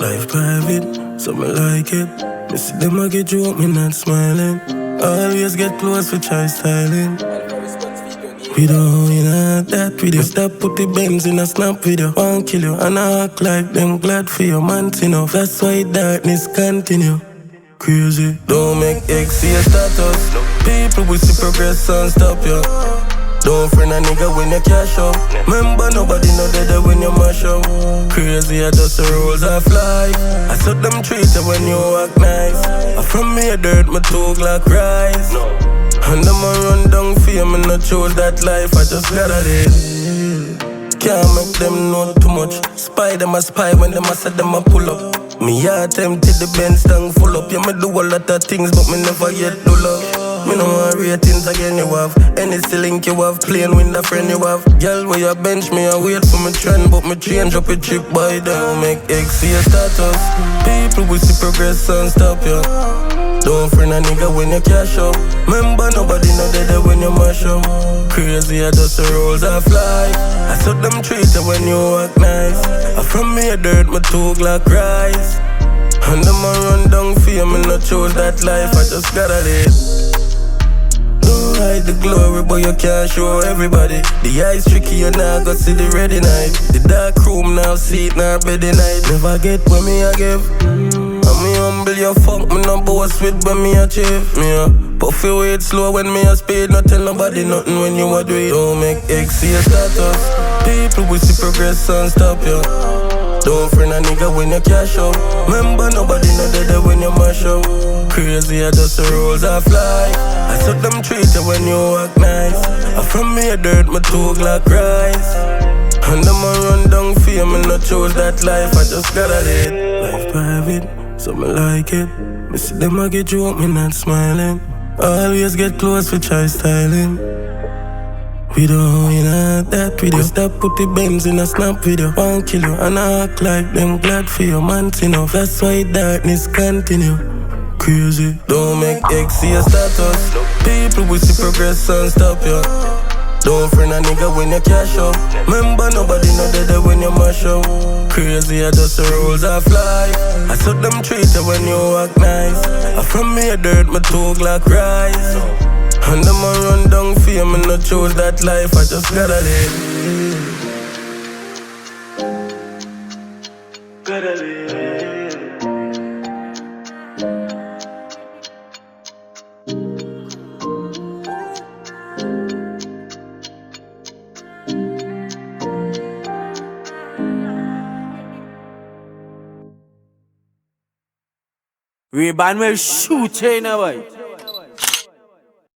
Life private, so me like it. Me see them a get you up, me not smiling. Always get close for try styling. We don't in that video. Stop put the Benz in a snap video. Won't kill you and I act like them glad for your man enough. That's why darkness continue. Crazy. Don't make X see a status. People will see progress and stop you. Don't friend a nigga when you cash up. Remember nobody know that when you mash up. Crazy, I just the rules of life. I saw them treat you when you act nice. I from me a dirt, my two Glock rise. And I'ma run down for you, me not choose that life, I just gotta live. Can't make them know too much. Spy them a spy when them a say them a pull up. Me heart tempted the Benz tongue full up. Yeah, me do a lot of things, but me never yet do love. Me no want ratings again you have. Any link you have, playing with the friend you have. Girl where you bench me, I wait for me trend, but me change up a trip by down. Make X see a status. People will see progress and stop you. Don't friend a nigga when you cash up. Remember nobody know that when you mash up. Crazy, I just the rules of life. I saw them treat you when you act nice. I from me a dirt, my two Glock rise. And I'ma run down for you, me not choose that life, I just gotta live. Don't hide the glory, but you can't show everybody. The eyes tricky, you now go see the ready night. The dark room now, seat now, bed night. Never get when me I give. Me humble, you fuck me no boss with when me achieve. Me a puffy wait slow when me a speed. Not tell nobody nothing when you a do it. Don't make X see a status. People will see progress and stop you. Don't friend a nigga when you cash up. Remember nobody know that when you mash up. Crazy, I just the rules of life. I saw them treat you when you act nice. I from me a dirt, my two Glock rise. And I'ma run down for you, me not choose that life, I just gotta live. Life private, so me like it. Me see them a get you up, me not smiling. Always get close for try styling. We don't in that video. Stop put the Benz in a snap video. Won't kill you and I act like them glad for your man enough. That's why darkness continue. Crazy. Don't make X see a status. People will see progress and stop you. Don't friend a nigga when you cash up. Remember nobody know that when you mash up. Crazy, I just the rules of life. I saw them treat you when you act nice. I from me a dirt, my two Glock rise. And I'ma run down for you, me not choose that life, I just gotta live. Gotta live. Ray-Ban will shoot you in a boy.